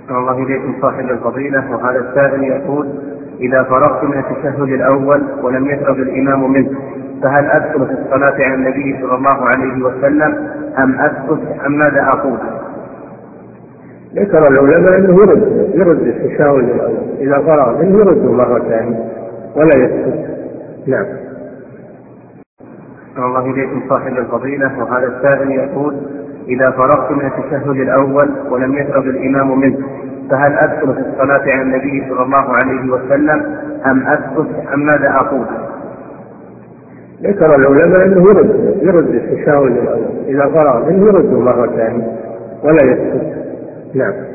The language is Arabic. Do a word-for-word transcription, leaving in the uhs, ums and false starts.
الله إليكم صاحب الفضيلة. وهذا السائل يقول: إذا فرغت من التشهد الأول ولم يفرغ الإمام منه فهل أدخل في الصلاة على النبي صلى الله عليه وسلم أم أسكت أم ماذا أقول؟ ذكر العلماء أنه يرد يرد التشهد الأول، إذا فرغ منه يرده مرة ثانية ولا يسكت. نعم. الله إليكم صاحب الفضيلة. وهذا السائل يقول: إذا فرغت من التشهد الأول ولم يفرغ الإمام منه فهل أدخل في الصلاة على النبي صلى الله عليه وسلم أم أسكت أم ماذا أقول؟ ذكر العلماء أنه يرد يرد التشهد الأول، إذا فرغ منه يرده مرة ثانية ولا يسكت. نعم.